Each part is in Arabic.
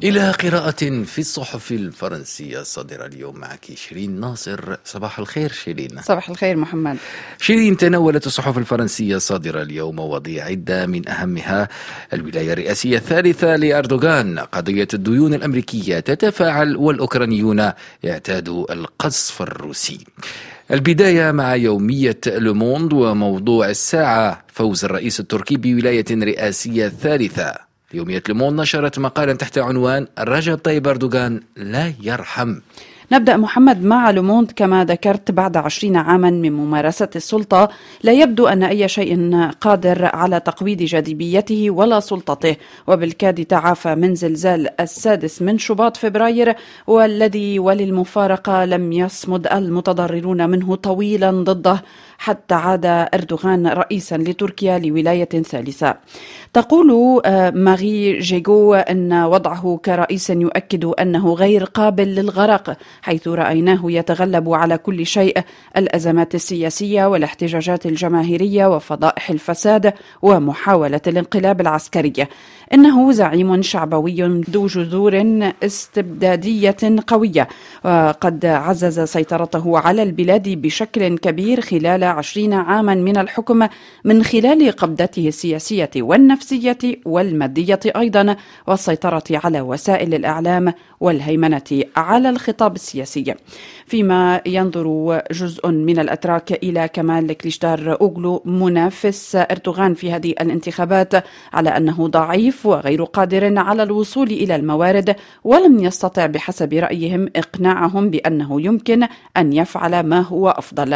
إلى قراءة في الصحف الفرنسية الصادرة اليوم معك شيرين ناصر. صباح الخير شيرين. صباح الخير محمد. شيرين، تناولت الصحف الفرنسية الصادرة اليوم مواضيع عدة، من أهمها الولاية الرئاسية الثالثة لأردوغان، قضية الديون الأمريكية تتفاعل والأوكرانيون يعتادوا القصف الروسي. البداية مع يومية لوموند وموضوع الساعة، فوز الرئيس التركي بولاية رئاسية ثالثة. يومية لوموند نشرت مقالا تحت عنوان رجب طيب أردوغان لا يرحم. نبدأ محمد مع لوموند. كما ذكرت، بعد 20 عاما من ممارسة السلطة لا يبدو أن أي شيء قادر على تقويض جاذبيته ولا سلطته، وبالكاد تعافى من زلزال 6 من شباط فبراير، والذي وللمفارقة لم يصمد المتضررون منه طويلا ضده حتى عاد أردوغان رئيسا لتركيا لولاية ثالثة. تقول ماري جيغو أن وضعه كرئيس يؤكد أنه غير قابل للغرق، حيث رأيناه يتغلب على كل شيء: الأزمات السياسية والاحتجاجات الجماهيرية وفضائح الفساد ومحاولة الانقلاب العسكري. إنه زعيم شعبوي ذو جذور استبدادية قوية، وقد عزز سيطرته على البلاد بشكل كبير خلال 20 عاما من الحكم، من خلال قبضته السياسية والنفسية والمادية أيضا، والسيطرة على وسائل الإعلام والهيمنة على الخطاب السياسي. فيما ينظر جزء من الأتراك إلى كمال كليشدار أوغلو منافس أردوغان في هذه الانتخابات على أنه ضعيف وغير قادر على الوصول إلى الموارد، ولم يستطع بحسب رأيهم إقناعهم بأنه يمكن أن يفعل ما هو أفضل.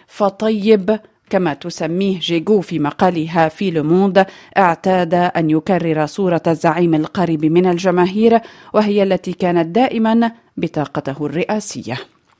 فطيب كما تسميه جيغو في مقالها في لوموند اعتاد أن يكرر صورة الزعيم القريب من الجماهير، وهي التي كانت دائما بطاقته الرئاسية.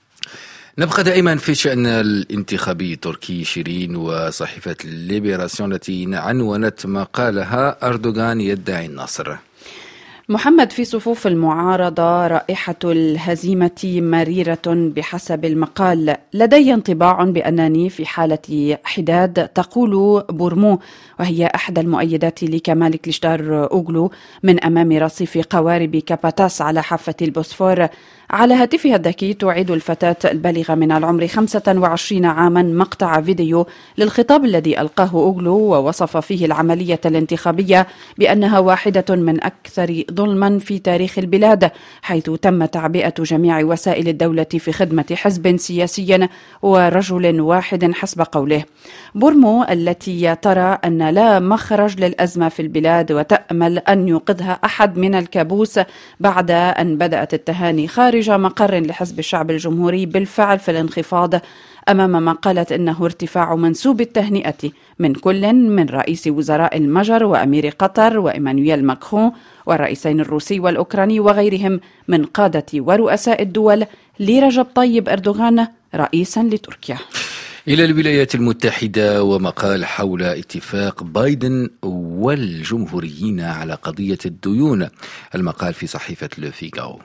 نبقى دائما في شأن الانتخابي التركي شيرين، وصحيفة ليبراسيون التي عنونت مقالها أردوغان يدعي النصر. محمد، في صفوف المعارضة رائحة الهزيمة مريرة بحسب المقال. لدي انطباع بأنني في حالة حداد، تقول بورمو، وهي أحد المؤيدات لكمال كليشدار أوغلو، من أمام رصيف قوارب كاباتاس على حافة البوسفور. على هاتفها الذكي تعيد الفتاة البالغة من العمر 25 عاما مقطع فيديو للخطاب الذي ألقاه أوغلو، ووصف فيه العملية الانتخابية بأنها واحدة من أكثر ظلما في تاريخ البلاد، حيث تم تعبئة جميع وسائل الدولة في خدمة حزب سياسي ورجل واحد حسب قوله. بورمو التي ترى أن لا مخرج للأزمة في البلاد وتأمل أن يوقظها أحد من الكابوس بعد أن بدأت التهاني خارج مقر لحزب الشعب الجمهوري بالفعل في الانخفاض، أمام ما قالت إنه ارتفاع منسوب التهنئة من كل من رئيس وزراء المجر وأمير قطر وإيمانويل ماكرون والرئيسين الروسي والأوكراني وغيرهم من قادة ورؤساء الدول لرجب طيب أردوغان رئيسا لتركيا. إلى الولايات المتحدة ومقال حول اتفاق بايدن والجمهوريين على قضية الديون. المقال في صحيفة لو فيغارو.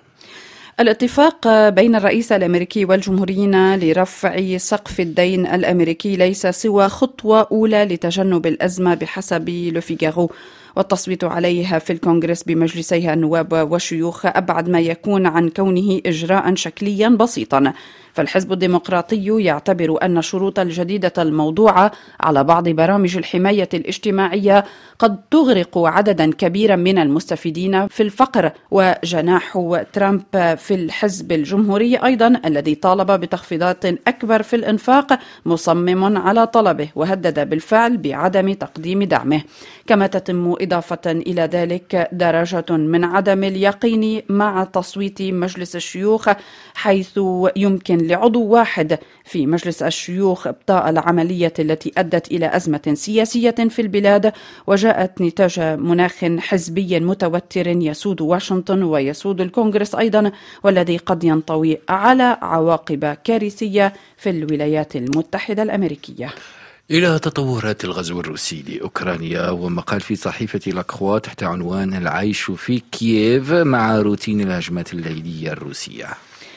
الاتفاق بين الرئيس الأمريكي والجمهوريين لرفع سقف الدين الأمريكي ليس سوى خطوة أولى لتجنب الأزمة بحسب لو فيغارو، والتصويت عليها في الكونغرس بمجلسيها النواب والشيوخ أبعد ما يكون عن كونه إجراء شكليا بسيطا. فالحزب الديمقراطي يعتبر أن الشروط الجديدة الموضوعة على بعض برامج الحماية الاجتماعية قد تغرق عددا كبيرا من المستفيدين في الفقر. وجناح ترامب في الحزب الجمهوري أيضا، الذي طالب بتخفيضات أكبر في الإنفاق، مصمم على طلبه وهدد بالفعل بعدم تقديم دعمه. كما تتم إضافة إلى ذلك درجة من عدم اليقين مع تصويت مجلس الشيوخ، حيث يمكن لعضو واحد في مجلس الشيوخ إبطاء العملية التي أدت إلى أزمة سياسية في البلاد، وجاءت نتاج مناخ حزبي متوتر يسود واشنطن ويسود الكونغرس أيضا، والذي قد ينطوي على عواقب كارثية في الولايات المتحدة الأمريكية. إلى تطورات الغزو الروسي لأوكرانيا ومقال في صحيفة لاكخوا تحت عنوان العيش في كييف مع روتين الهجمات الليلية الروسية.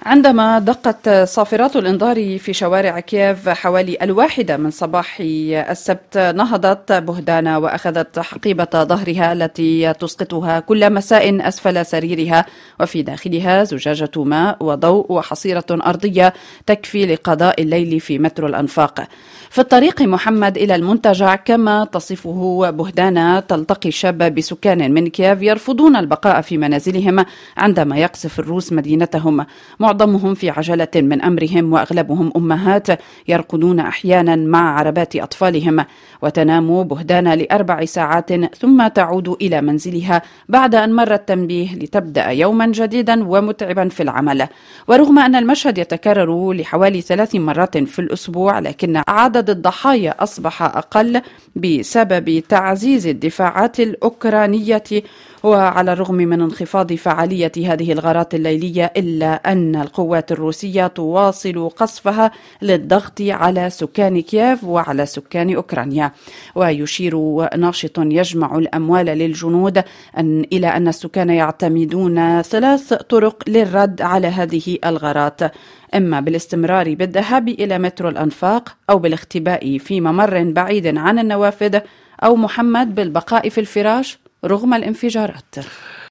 عندما دقت صافرات الإنذار في شوارع كييف حوالي 1:00 من صباح السبت، نهضت بوهدانا وأخذت حقيبة ظهرها التي تسقطها كل مساء أسفل سريرها، وفي داخلها زجاجة ماء وضوء وحصيرة أرضية تكفي لقضاء الليل في مترو الأنفاق. في الطريق محمد إلى المنتجع كما تصفه بوهدانا، تلتقي شابة بسكان من كييف يرفضون البقاء في منازلهم عندما يقصف الروس مدينتهم. معظمهم في عجلة من أمرهم، وأغلبهم أمهات يرقدون أحيانا مع عربات أطفالهم. وتنام بوهدانا ل4 ساعات ثم تعود إلى منزلها بعد أن مر التنبيه لتبدأ يوما جديدا ومتعبا في العمل. ورغم أن المشهد يتكرر لحوالي 3 مرات في الأسبوع، لكن عدد الضحايا أصبح أقل بسبب تعزيز الدفاعات الأوكرانية. وعلى الرغم من انخفاض فعالية هذه الغارات الليلية، إلا أن القوات الروسية تواصل قصفها للضغط على سكان كييف وعلى سكان أوكرانيا. ويشير ناشط يجمع الأموال للجنود إلى أن السكان يعتمدون 3 طرق للرد على هذه الغارات: إما بالاستمرار بالذهاب إلى مترو الأنفاق، أو بالاختباء في ممر بعيد عن النوافذ، أو محمد بالبقاء في الفراش رغم الانفجارات.